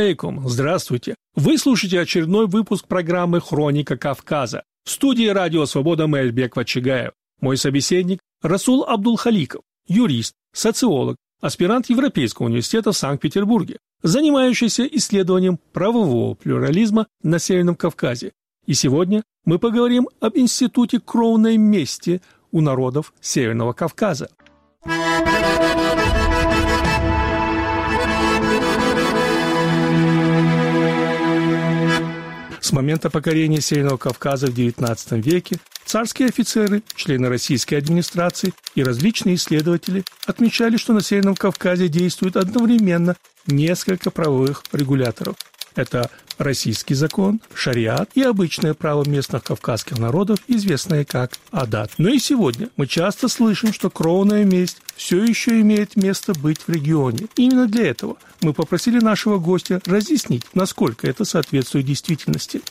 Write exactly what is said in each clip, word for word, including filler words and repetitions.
алейкум, здравствуйте. Вы слушаете очередной выпуск программы «Хроника Кавказа». В студии радио «Свобода» Маэльбек Вачигаев. Мой собеседник Расул Абдулхаликов, юрист, социолог, аспирант Европейского университета в Санкт-Петербурге, занимающийся исследованием правового плюрализма на Северном Кавказе. И сегодня мы поговорим об институте кровной мести у народов Северного Кавказа. С момента покорения Северного Кавказа в девятнадцатом веке царские офицеры, члены российской администрации и различные исследователи отмечали, что на Северном Кавказе действует одновременно несколько правовых регуляторов. Это российский закон, шариат и обычное право местных кавказских народов, известное как адат. Но и сегодня мы часто слышим, что кровная месть все еще имеет место быть в регионе. Именно для этого мы попросили нашего гостя разъяснить, насколько это соответствует действительности.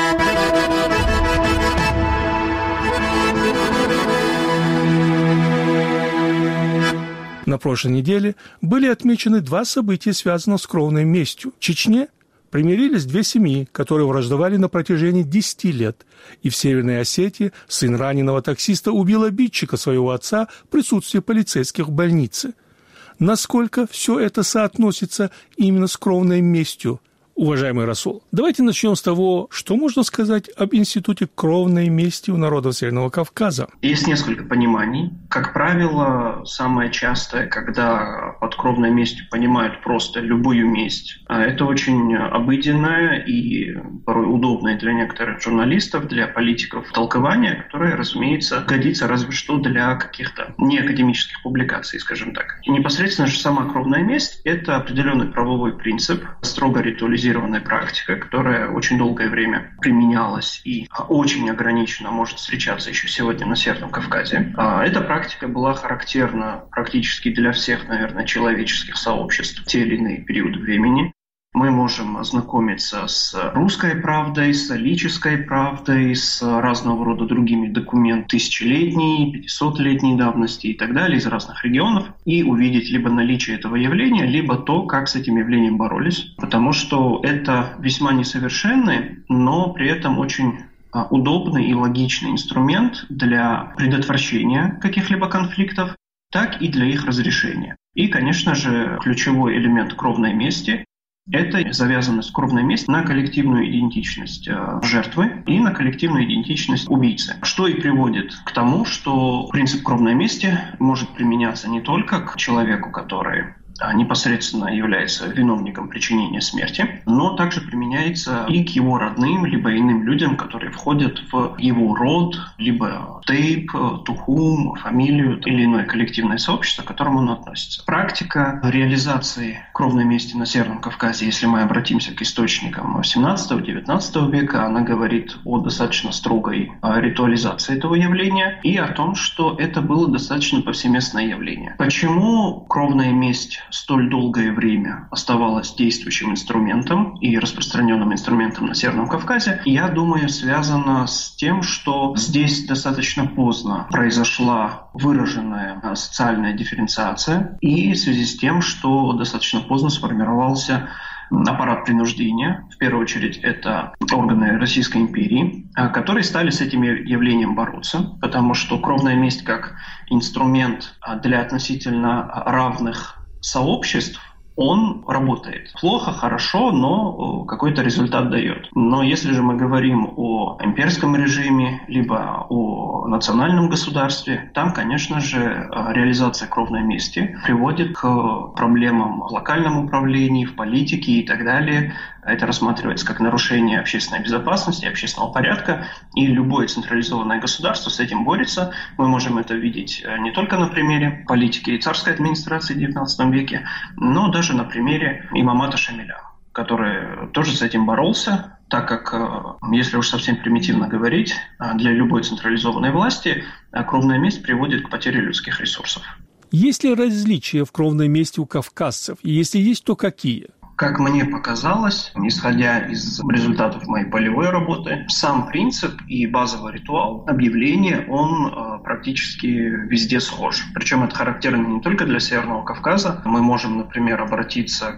На прошлой неделе были отмечены два события, связанных с кровной местью. В Чечне примирились две семьи, которые враждовали на протяжении десяти лет. И в Северной Осетии сын раненого таксиста убил обидчика своего отца в присутствии полицейских в больнице. Насколько все это соотносится именно с кровной местью, уважаемый Расул? Давайте начнем с того, что можно сказать об институте кровной мести у народов Северного Кавказа. Есть несколько пониманий. Как правило, самое частое, когда под кровной местью понимают просто любую месть, это очень обыденное и порой удобное для некоторых журналистов, для политиков толкование, которое, разумеется, годится разве что для каких-то неакадемических публикаций, скажем так. И непосредственно же сама кровная месть – это определенный правовой принцип, строго ритуализированный практика, которая очень долгое время применялась и очень ограниченно может встречаться еще сегодня на Северном Кавказе. Эта практика была характерна практически для всех, наверное, человеческих сообществ в те или иные периоды времени. Мы можем ознакомиться с русской правдой, с лической правдой, с разного рода другими документами тысячелетней, пятисотлетней давности и так далее из разных регионов и увидеть либо наличие этого явления, либо то, как с этим явлением боролись. Потому что это весьма несовершенный, но при этом очень удобный и логичный инструмент для предотвращения каких-либо конфликтов, так и для их разрешения. И, конечно же, ключевой элемент кровной мести – это завязанность кровной мести на коллективную идентичность жертвы и на коллективную идентичность убийцы. Что и приводит к тому, что принцип кровной мести может применяться не только к человеку, который непосредственно является виновником причинения смерти, но также применяется и к его родным, либо иным людям, которые входят в его род, либо тейп, тухум, фамилию или иное коллективное сообщество, к которому он относится. Практика реализации кровной мести на Северном Кавказе, если мы обратимся к источникам семнадцатого-девятнадцатого века, она говорит о достаточно строгой ритуализации этого явления и о том, что это было достаточно повсеместное явление. Почему кровная месть столь долгое время оставалась действующим инструментом и распространенным инструментом на Северном Кавказе, я думаю, связано с тем, что здесь достаточно поздно произошла выраженная социальная дифференциация и в связи с тем, что достаточно поздно сформировался аппарат принуждения, в первую очередь это органы Российской империи, которые стали с этим явлением бороться, потому что кровная месть как инструмент для относительно равных сообществ, он работает. Плохо, хорошо, но какой-то результат дает. Но если же мы говорим о имперском режиме, либо о национальном государстве, там, конечно же, реализация кровной мести приводит к проблемам в локальном управлении, в политике и так далее. Это рассматривается как нарушение общественной безопасности, общественного порядка, и любое централизованное государство с этим борется. Мы можем это видеть не только на примере политики и царской администрации в девятнадцатом веке, но даже на примере имамата Шамиля, который тоже с этим боролся, так как, если уж совсем примитивно говорить, для любой централизованной власти кровная месть приводит к потере людских ресурсов. Есть ли различия в кровной мести у кавказцев? И если есть, то какие? Как мне показалось, исходя из результатов моей полевой работы, сам принцип и базовый ритуал объявления, он практически везде схож. Причем это характерно не только для Северного Кавказа. Мы можем, например, обратиться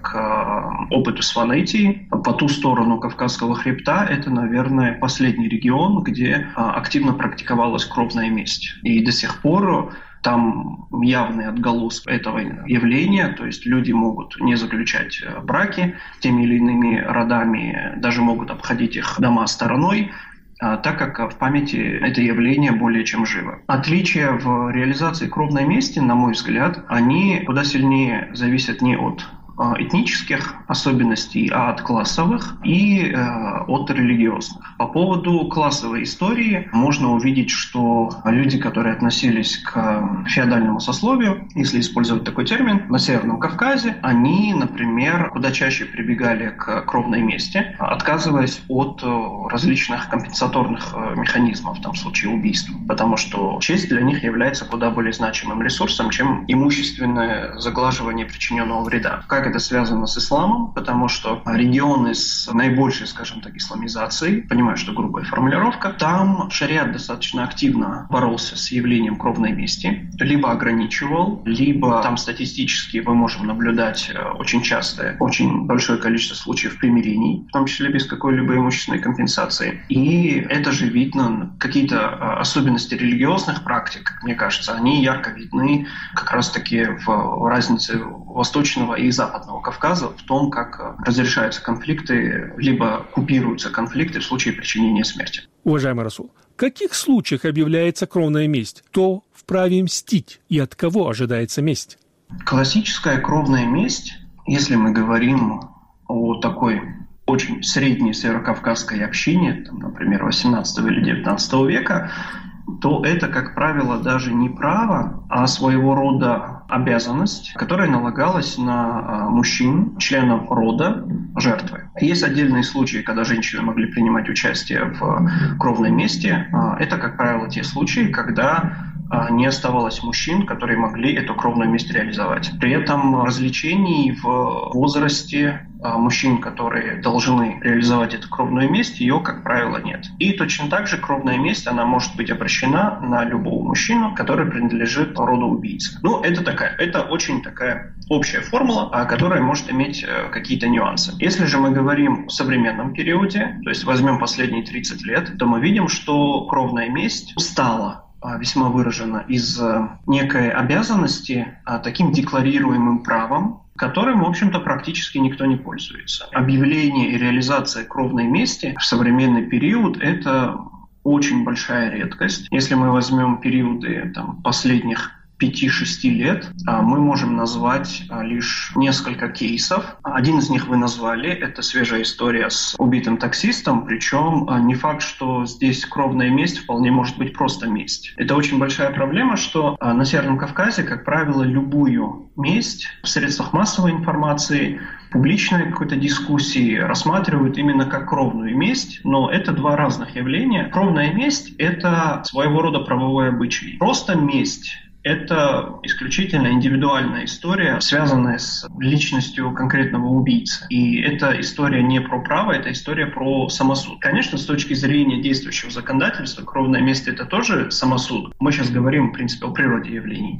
к опыту с фонетией. По ту сторону Кавказского хребта это, наверное, последний регион, где активно практиковалась кровная месть. И до сих пор там явный отголоск этого явления, то есть люди могут не заключать браки с теми или иными родами, даже могут обходить их дома стороной, так как в памяти это явление более чем живо. Отличия в реализации кровной мести, на мой взгляд, они куда сильнее зависят не от этнических особенностей, а от классовых и э, от религиозных. По поводу классовой истории можно увидеть, что люди, которые относились к феодальному сословию, если использовать такой термин, на Северном Кавказе, они, например, куда чаще прибегали к кровной мести, отказываясь от различных компенсаторных механизмов, там, в случае убийства, потому что честь для них является куда более значимым ресурсом, чем имущественное заглаживание причиненного вреда. Как это связано с исламом, потому что регионы с наибольшей, скажем так, исламизацией, понимаю, что грубая формулировка, там шариат достаточно активно боролся с явлением кровной мести, либо ограничивал, либо там статистически мы можем наблюдать очень часто, очень большое количество случаев примирений, в том числе без какой-либо имущественной компенсации. И это же видно, какие-то особенности религиозных практик, как мне кажется, они ярко видны как раз-таки в разнице Восточного и Западного Кавказа в том, как разрешаются конфликты, либо купируются конфликты в случае причинения смерти. Уважаемый Расул, в каких случаях объявляется кровная месть? Кто вправе мстить и от кого ожидается месть? Классическая кровная месть, если мы говорим о такой очень средней северокавказской общине, там, например, восемнадцатого или девятнадцатого века, то это, как правило, даже не право, а своего рода обязанность, которая налагалась на мужчин, членов рода жертвы. Есть отдельные случаи, когда женщины могли принимать участие в кровной мести. Это, как правило, те случаи, когда не оставалось мужчин, которые могли эту кровную месть реализовать. При этом развлечений в возрасте мужчин, которые должны реализовать эту кровную месть, ее, как правило, нет. И точно так же кровная месть, она может быть обращена на любого мужчину, который принадлежит роду убийцы. Ну, это такая, это очень такая общая формула, которая может иметь какие-то нюансы. Если же мы говорим о современном периоде, то есть возьмем последние тридцать лет, то мы видим, что кровная месть стала весьма выражена из некой обязанности таким декларируемым правом, которым, в общем-то, практически никто не пользуется. Объявление и реализация кровной мести в современный период – это очень большая редкость. Если мы возьмем периоды там, последних пяти-шести лет, мы можем назвать лишь несколько кейсов. Один из них вы назвали, это свежая история с убитым таксистом, причем не факт, что здесь кровная месть вполне может быть просто месть. Это очень большая проблема, что на Северном Кавказе, как правило, любую месть в средствах массовой информации, публичной какой-то дискуссии рассматривают именно как кровную месть, но это два разных явления. Кровная месть – это своего рода правовой обычай. Просто месть – это исключительно индивидуальная история, связанная с личностью конкретного убийцы. И эта история не про право, это история про самосуд. Конечно, с точки зрения действующего законодательства, кровная месть – это тоже самосуд. Мы сейчас говорим, в принципе, о природе явлений.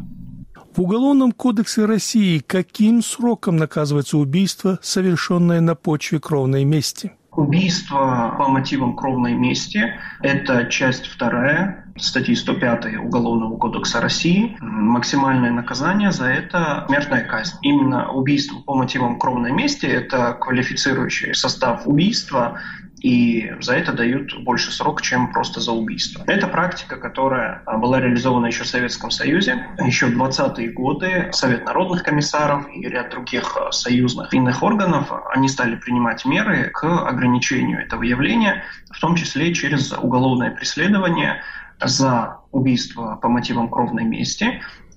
В Уголовном кодексе России каким сроком наказывается убийство, совершенное на почве кровной мести? Убийство по мотивам кровной мести – это часть вторая статьи сто пятой Уголовного кодекса России. Максимальное наказание за это – смертная казнь. Именно убийство по мотивам кровной мести – это квалифицирующий состав убийства, и за это дают больше срок, чем просто за убийство. Это практика, которая была реализована еще в Советском Союзе. Еще в двадцатые годы Совет народных комиссаров и ряд других союзных иных органов, они стали принимать меры к ограничению этого явления, в том числе через уголовное преследование за убийство по мотивам кровной мести.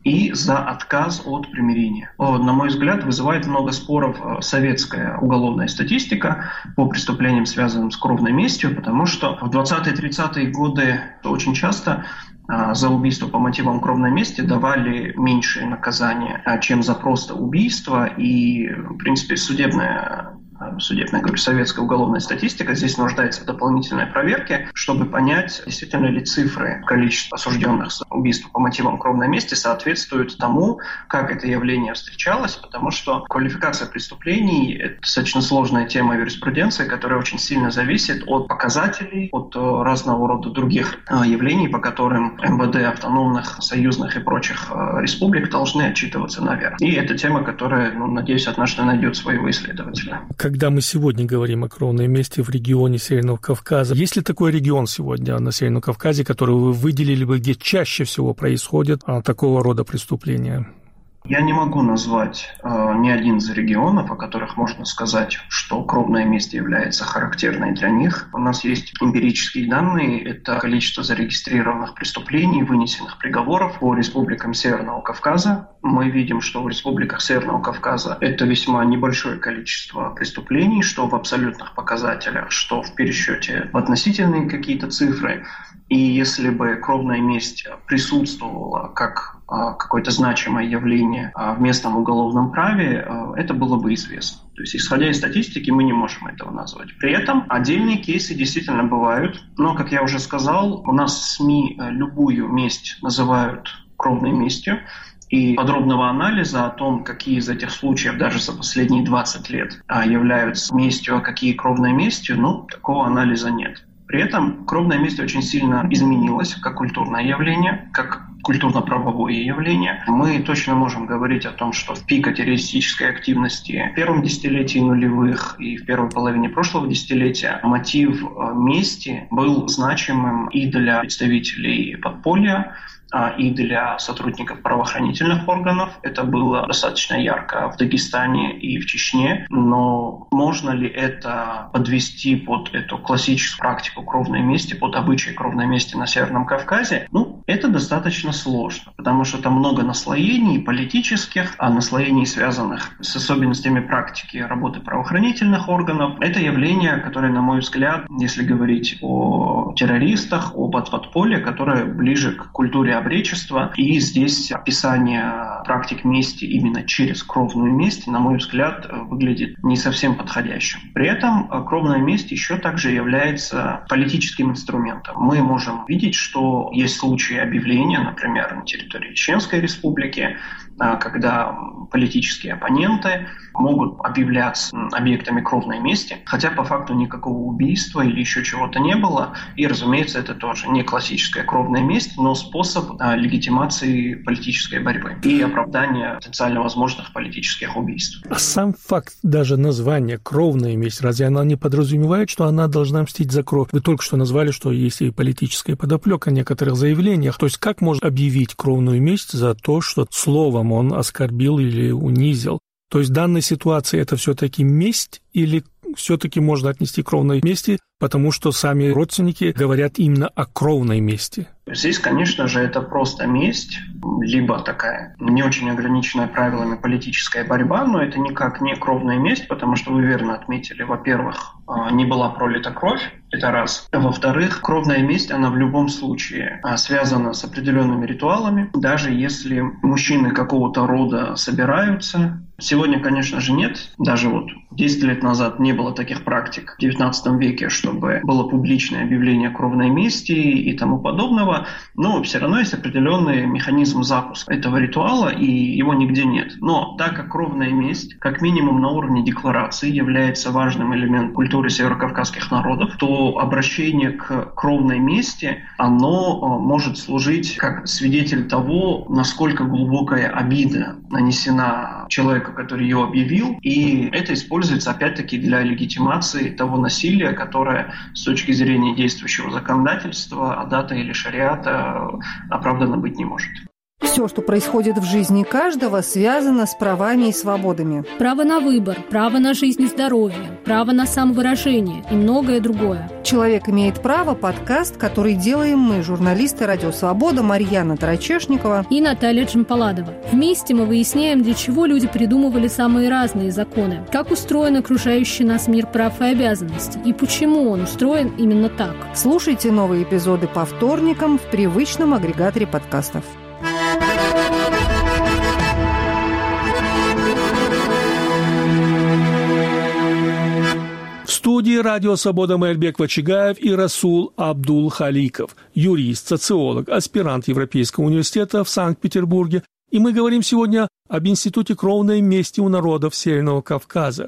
и за отказ от примирения. На мой взгляд, вызывает много споров советская уголовная статистика по преступлениям, связанным с кровной местью, потому что в двадцатые-тридцатые годы очень часто за убийство по мотивам кровной мести давали меньшее наказание, чем за просто убийство, и, в принципе, судебная судебная, говорю, советская уголовная статистика здесь нуждается в дополнительной проверке, чтобы понять, действительно ли цифры количества осужденных за убийство по мотивам кровной мести соответствуют тому, как это явление встречалось, потому что квалификация преступлений – это достаточно сложная тема юриспруденции, которая очень сильно зависит от показателей, от разного рода других явлений, по которым эм вэ дэ автономных, союзных и прочих республик должны отчитываться наверх. И это тема, которая, ну, надеюсь, однажды найдет своего исследователя. Когда мы сегодня говорим о кровной мести в регионе Северного Кавказа, есть ли такой регион сегодня на Северном Кавказе, который вы выделили бы, где чаще всего происходят а, такого рода преступления? Я не могу назвать э, ни один из регионов, о которых можно сказать, что кровная месть является характерной для них. У нас есть эмпирические данные, это количество зарегистрированных преступлений, вынесенных приговоров по республикам Северного Кавказа. Мы видим, что в республиках Северного Кавказа это весьма небольшое количество преступлений, что в абсолютных показателях, что в пересчете в относительные какие-то цифры. И если бы кровная месть присутствовала как какое-то значимое явление в местном уголовном праве, это было бы известно. То есть, исходя из статистики, мы не можем этого назвать. При этом отдельные кейсы действительно бывают, но, как я уже сказал, у нас в СМИ любую месть называют кровной местью, и подробного анализа о том, какие из этих случаев даже за последние двадцать лет являются местью, а какие кровной местью, ну, такого анализа нет. При этом кровная месть очень сильно изменилась как культурное явление, как культурно-правовое явление. Мы точно можем говорить о том, что в пике террористической активности в первом десятилетии нулевых и в первой половине прошлого десятилетия мотив мести был значимым и для представителей подполья, и для сотрудников правоохранительных органов. Это было достаточно ярко в Дагестане и в Чечне. Но можно ли это подвести под эту классическую практику кровной мести, под обычаи кровной мести на Северном Кавказе? Ну, это достаточно сложно, потому что там много наслоений политических, а наслоений, связанных с особенностями практики работы правоохранительных органов. Это явление, которое, на мой взгляд, если говорить о террористах, об подполье, которое ближе к культуре обречества. И здесь описание практик мести именно через кровную месть, на мой взгляд, выглядит не совсем подходящим. При этом кровная месть еще также является политическим инструментом. Мы можем видеть, что есть случаи объявления, например, на территории Чеченской Республики, когда политические оппоненты могут объявляться объектами кровной мести, хотя по факту никакого убийства или еще чего-то не было. И, разумеется, это тоже не классическая кровная месть, но способ легитимации политической борьбы и оправдания потенциально возможных политических убийств. А сам факт даже названия «кровная месть», разве она не подразумевает, что она должна мстить за кровь? Вы только что назвали, что есть и политическая подоплека в некоторых заявлениях. То есть как можно объявить кровную месть за то, что словом он оскорбил или унизил? То есть в данной ситуации это все-таки месть или все-таки можно отнести к кровной мести, потому что сами родственники говорят именно о кровной мести? Здесь, конечно же, это просто месть, либо такая не очень ограниченная правилами политическая борьба, но это никак не кровная месть, потому что вы верно отметили, во-первых, не была пролита кровь, это раз. Во-вторых, кровная месть, она в любом случае связана с определенными ритуалами, даже если мужчины какого-то рода собираются. Сегодня, конечно же, нет. Даже вот десять лет назад не было таких практик в девятнадцатом веке, чтобы было публичное объявление кровной мести и тому подобного. Но все равно есть определенный механизм запуска этого ритуала, и его нигде нет. Но так как кровная месть, как минимум на уровне декларации, является важным элементом культуры северокавказских народов, то обращение к кровной мести, оно может служить как свидетель того, насколько глубокая обида нанесена человеку, который ее объявил, и это используется опять-таки для легитимации того насилия, которое с точки зрения действующего законодательства, адата или шариата оправданно быть не может. Все, что происходит в жизни каждого, связано с правами и свободами. Право на выбор, право на жизнь и здоровье, право на самовыражение и многое другое. «Человек имеет право» – подкаст, который делаем мы, журналисты «Радио Свобода» Марьяна Тарачешникова и Наталья Джампаладова. Вместе мы выясняем, для чего люди придумывали самые разные законы, как устроен окружающий нас мир прав и обязанностей, и почему он устроен именно так. Слушайте новые эпизоды по вторникам в привычном агрегаторе подкастов. В студии «Радио Свобода» Майрбек Вачигаев и Расул Абдул-Халиков, юрист, социолог, аспирант Европейского университета в Санкт-Петербурге. И мы говорим сегодня об Институте кровной мести у народов Северного Кавказа.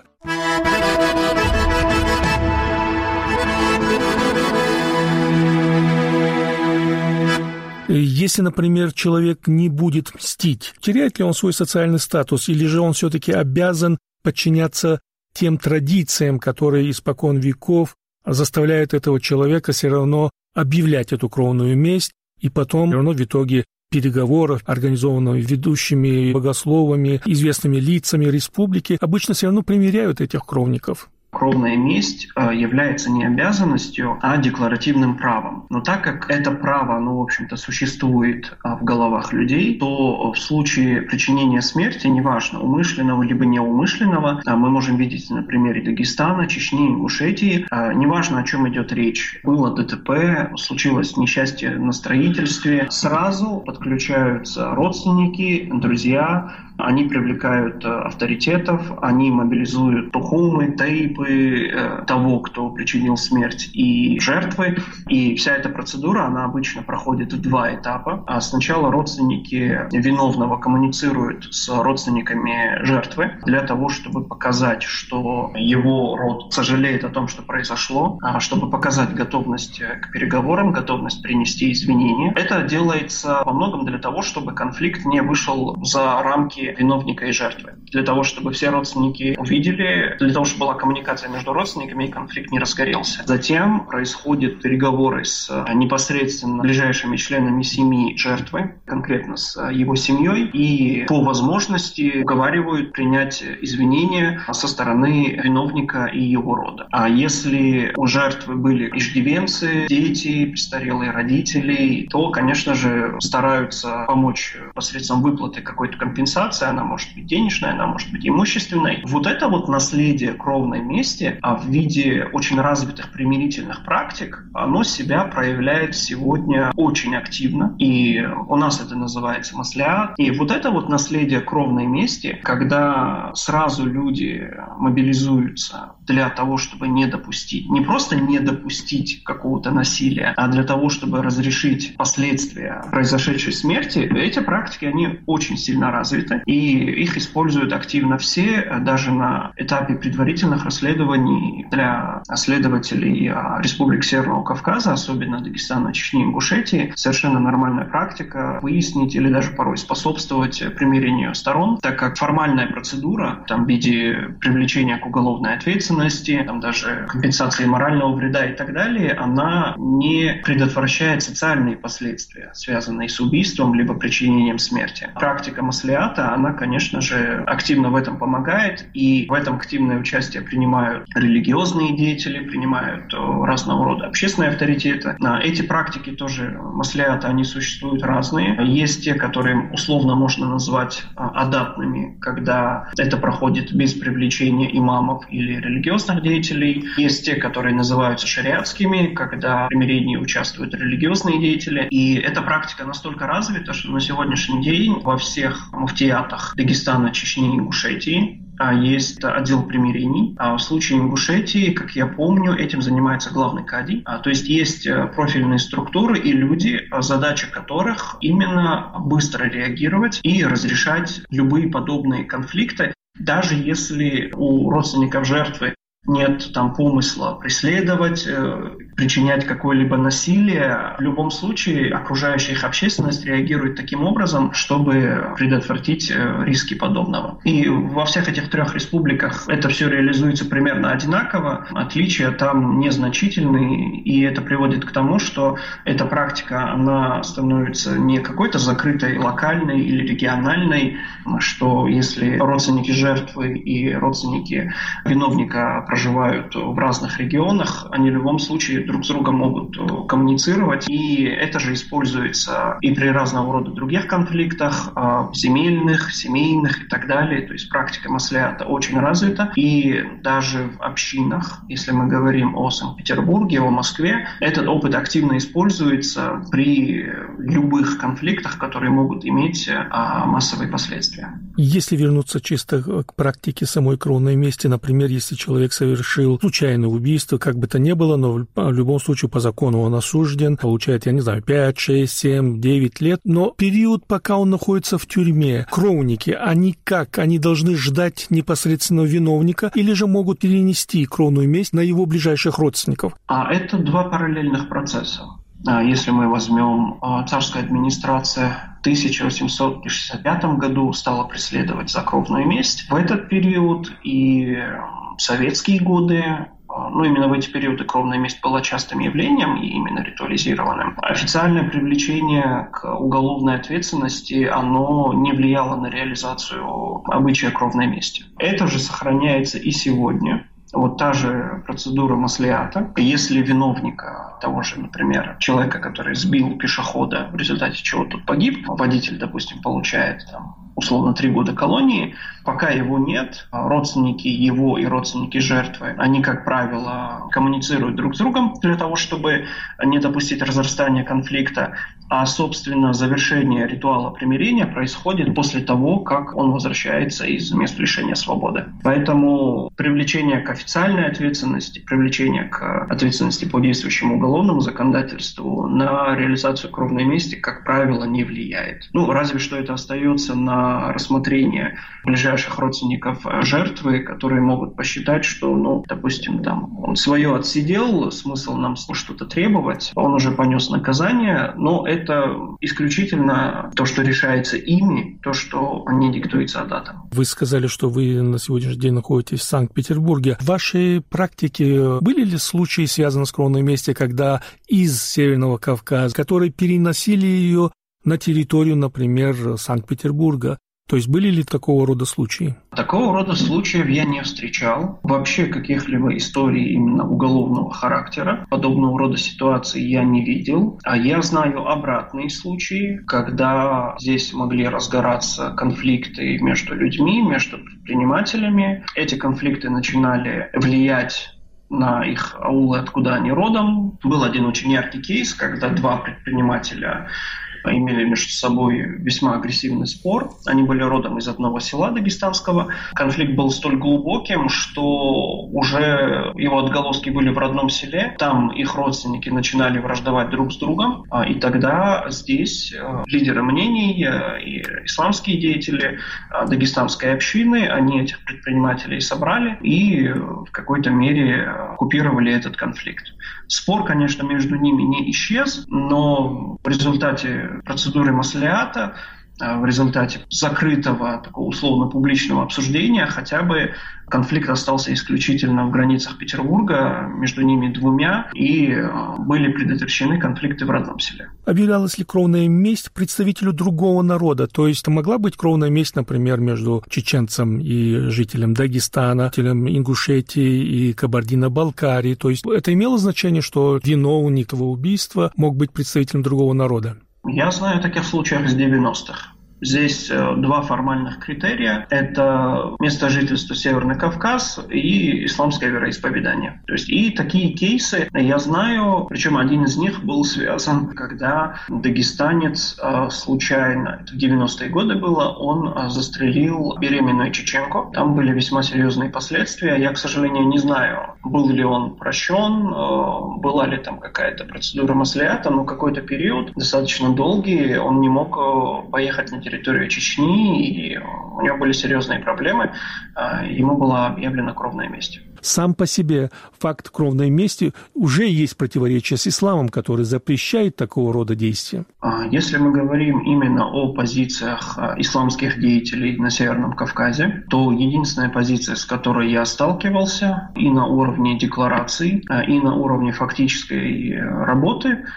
Если, например, человек не будет мстить, теряет ли он свой социальный статус, или же он все-таки обязан подчиняться тем традициям, которые испокон веков заставляют этого человека все равно объявлять эту кровную месть, и потом все равно в итоге переговоров, организованных ведущими богословами, известными лицами республики, обычно все равно примиряют этих кровников. Кровная месть является не обязанностью, а декларативным правом. Но так как это право, ну, в общем-то, существует в головах людей, то в случае причинения смерти, неважно, умышленного либо неумышленного, мы можем видеть на примере Дагестана, Чечни, Ингушетии, неважно, о чем идет речь. Было ДТП, случилось несчастье на строительстве, сразу подключаются родственники, друзья, они привлекают авторитетов, они мобилизуют тухумы, тейпы того, кто причинил смерть, и жертвы. И вся эта процедура, она обычно проходит в два этапа. Сначала родственники виновного коммуницируют с родственниками жертвы для того, чтобы показать, что его род сожалеет о том, что произошло, чтобы показать готовность к переговорам, готовность принести извинения. Это делается во многом для того, чтобы конфликт не вышел за рамки виновника и жертвы. Для того, чтобы все родственники увидели, для того, чтобы была коммуникация между родственниками и конфликт не разгорелся. Затем происходят переговоры с непосредственно ближайшими членами семьи жертвы, конкретно с его семьей, и по возможности уговаривают принять извинения со стороны виновника и его рода. А если у жертвы были иждивенцы, дети, престарелые родители, то, конечно же, стараются помочь посредством выплаты какой-то компенсации. Она может быть денежной, она может быть имущественной. Вот это вот наследие кровной мести а в виде очень развитых примирительных практик, оно себя проявляет сегодня очень активно. И у нас это называется маслиат. И вот это вот наследие кровной мести, когда сразу люди мобилизуются для того, чтобы не допустить, не просто не допустить какого-то насилия, а для того, чтобы разрешить последствия произошедшей смерти, эти практики, они очень сильно развиты. И их используют активно все, даже на этапе предварительных расследований для следователей Республик Северного Кавказа, особенно Дагестана, Чечни, Ингушетии. Совершенно нормальная практика выяснить или даже порой способствовать примирению сторон, так как формальная процедура там, в виде привлечения к уголовной ответственности, там, даже компенсации морального вреда и так далее, она не предотвращает социальные последствия, связанные с убийством либо причинением смерти. Практика маслиата, она, конечно же, активно в этом помогает, и в этом активное участие принимают религиозные деятели, принимают разного рода общественные авторитеты. Эти практики тоже, маслиата, они существуют разные. Есть те, которые условно можно назвать адатными, когда это проходит без привлечения имамов или религиозных деятелей. Есть те, которые называются шариатскими, когда в примирении участвуют религиозные деятели. И эта практика настолько развита, что на сегодняшний день во всех муфтиятах Дагестана, Чечни и Ингушетии есть отдел примирений. А в случае Ингушетии, как я помню, этим занимается главный кади. А, то есть есть профильные структуры и люди, задача которых именно быстро реагировать и разрешать любые подобные конфликты, даже если у родственников жертвы нет там помысла преследовать, причинять какое-либо насилие. В любом случае окружающая их общественность реагирует таким образом, чтобы предотвратить риски подобного. И во всех этих трех республиках это все реализуется примерно одинаково. Отличия там незначительные, и это приводит к тому, что эта практика, она становится не какой-то закрытой, локальной или региональной, что если родственники жертвы и родственники виновника проживают в разных регионах, они в любом случае друг с другом могут коммуницировать, и это же используется и при разного рода других конфликтах, земельных, семейных и так далее. То есть практика маслиата очень развита, и даже в общинах, если мы говорим о Санкт-Петербурге, о Москве, этот опыт активно используется при любых конфликтах, которые могут иметь массовые последствия. Если вернуться чисто к практике самой кровной мести, например, если человек совершил случайное убийство, как бы то ни было, но в любом случае по закону он осужден, получает, я не знаю, пять, шесть, семь, девять лет, но период, пока он находится в тюрьме, кровники, они как? Они должны ждать непосредственно виновника или же могут перенести кровную месть на его ближайших родственников? А это два параллельных процесса. Если мы возьмем царская администрация в тысяча восемьсот шестьдесят пятом году стала преследовать за кровную месть, в этот период и в советские годы, ну, именно в эти периоды кровная месть была частым явлением и именно ритуализированным. Официальное привлечение к уголовной ответственности, оно не влияло на реализацию обычая кровной мести. Это же сохраняется и сегодня. Вот та же процедура маслиата. Если виновника того же, например, человека, который сбил пешехода, в результате чего тот погиб, водитель, допустим, получает там, условно три года колонии, пока его нет, родственники его и родственники жертвы, они, как правило, коммуницируют друг с другом для того, чтобы не допустить разрастания конфликта, а, собственно, завершение ритуала примирения происходит после того, как он возвращается из мест лишения свободы. Поэтому привлечение к официальной ответственности, привлечение к ответственности по действующему уголовному законодательству на реализацию кровной мести, как правило, не влияет. Ну, разве что это остается на рассмотрение ближайших родственников жертвы, которые могут посчитать, что, ну, допустим, там, он свое отсидел, смысл нам что-то требовать, он уже понес наказание, но это исключительно то, что решается ими, то, что не диктуется адатом. Вы сказали, что вы на сегодняшний день находитесь в Санкт-Петербурге. В вашей практике были ли случаи, связанные с кровной местью, когда из Северного Кавказа, которые переносили ее на территорию, например, Санкт-Петербурга? То есть были ли такого рода случаи? Такого рода случаев я не встречал. Вообще каких-либо историй именно уголовного характера подобного рода ситуаций я не видел. А я знаю обратные случаи, когда здесь могли разгораться конфликты между людьми, между предпринимателями. Эти конфликты начинали влиять на их аулы, откуда они родом. Был один очень яркий кейс, когда два предпринимателя имели между собой весьма агрессивный спор. Они были родом из одного села дагестанского. Конфликт был столь глубоким, что уже его отголоски были в родном селе. Там их родственники начинали враждовать друг с другом. И тогда здесь лидеры мнений и исламские деятели дагестанской общины, они этих предпринимателей собрали и в какой-то мере купировали этот конфликт. Спор, конечно, между ними не исчез, но в результате процедуры маслиата, в результате закрытого, такого условно-публичного обсуждения, хотя бы конфликт остался исключительно в границах Петербурга, между ними двумя, и были предотвращены конфликты в родном селе. Объявлялась ли кровная месть представителю другого народа? То есть могла быть кровная месть, например, между чеченцем и жителем Дагестана, жителем Ингушетии и Кабардино-Балкарии? То есть это имело значение, что виновник этого убийства мог быть представителем другого народа? Я знаю о таких случаях с девяностых. Здесь два формальных критерия. Это место жительства Северный Кавказ и исламское вероисповедание. То есть и такие кейсы я знаю, причем один из них был связан, когда дагестанец случайно, это в девяностые годы было, он застрелил беременную чеченку. Там были весьма серьезные последствия. Я, к сожалению, не знаю, был ли он прощен, была ли там какая-то процедура маслиата, но какой-то период, достаточно долгий, он не мог поехать на территорию Чечни, и у него были серьезные проблемы, ему была объявлена кровная месть. Сам по себе факт кровной мести уже есть противоречие с исламом, который запрещает такого рода действия. Если мы говорим именно о позициях исламских деятелей на Северном Кавказе, то единственная позиция, с которой я сталкивался и на уровне деклараций, и на уровне фактической работы,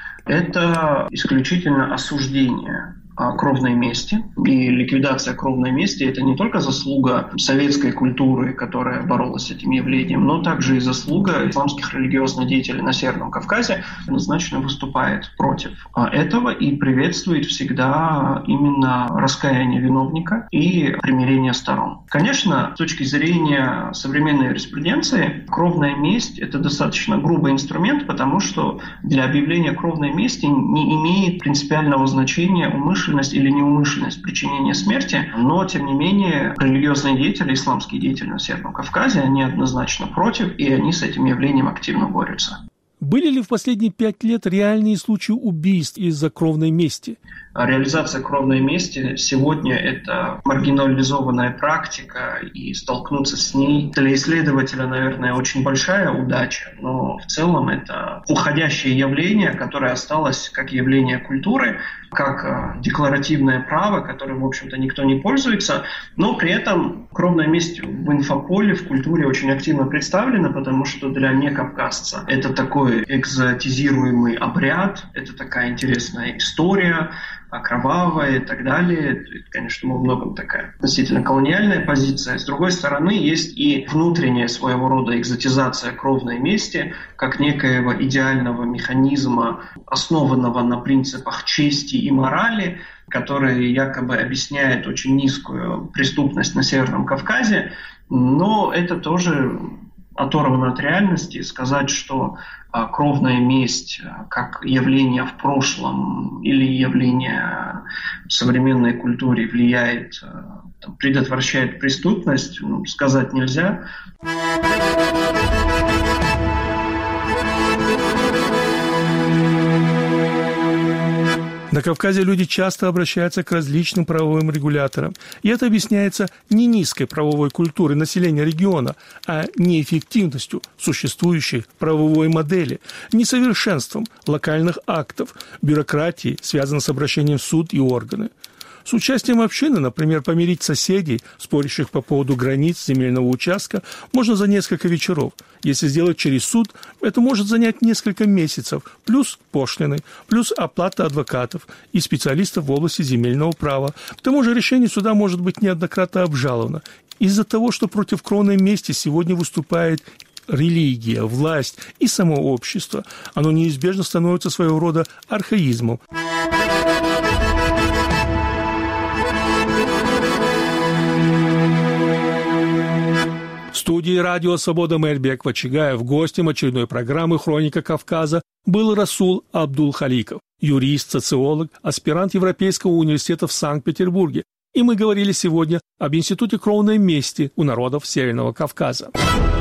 это исключительно осуждение кровной мести. И ликвидация кровной мести – это не только заслуга советской культуры, которая боролась с этим явлением, но также и заслуга исламских религиозных деятелей на Северном Кавказе, однозначно выступает против этого и приветствует всегда именно раскаяние виновника и примирение сторон. Конечно, с точки зрения современной юриспруденции, кровная месть – это достаточно грубый инструмент, потому что для объявления кровной мести не имеет принципиального значения умышленность или неумышленность причинения смерти, но, тем не менее, религиозные деятели, исламские деятели на Северном Кавказе, они однозначно против, и они с этим явлением активно борются. Были ли в последние пять лет реальные случаи убийств из-за кровной мести? Реализация кровной мести сегодня – это маргинализованная практика, и столкнуться с ней для исследователя, наверное, очень большая удача, но в целом это уходящее явление, которое осталось как явление культуры, как декларативное право, которым, в общем-то, никто не пользуется, но при этом кровная месть в инфополе, в культуре очень активно представлена, потому что для некавказца это такой экзотизируемый обряд, это такая интересная история, кровавая и так далее. Это, конечно, во многом такая относительно колониальная позиция. С другой стороны, есть и внутренняя своего рода экзотизация кровной мести, как некоего идеального механизма, основанного на принципах чести и морали, который якобы объясняет очень низкую преступность на Северном Кавказе. Но это тоже оторвано от реальности. Сказать, что а, кровная месть а, как явление в прошлом или явление в современной культуре влияет, а, там, предотвращает преступность, ну, сказать нельзя. На Кавказе люди часто обращаются к различным правовым регуляторам. И это объясняется не низкой правовой культурой населения региона, а неэффективностью существующей правовой модели, несовершенством локальных актов, бюрократией, связанной с обращением в суд и органы. С участием общины, например, помирить соседей, спорящих по поводу границ земельного участка, можно за несколько вечеров. Если сделать через суд, это может занять несколько месяцев, плюс пошлины, плюс оплата адвокатов и специалистов в области земельного права. К тому же решение суда может быть неоднократно обжаловано. Из-за того, что против кровной мести сегодня выступает религия, власть и само общество, оно неизбежно становится своего рода архаизмом. В студии радио «Свобода» Мэрбек Вачигаев гостем очередной программы «Хроника Кавказа» был Расул Абдул-Халиков, юрист, социолог, аспирант Европейского университета в Санкт-Петербурге. И мы говорили сегодня об Институте кровной мести у народов Северного Кавказа.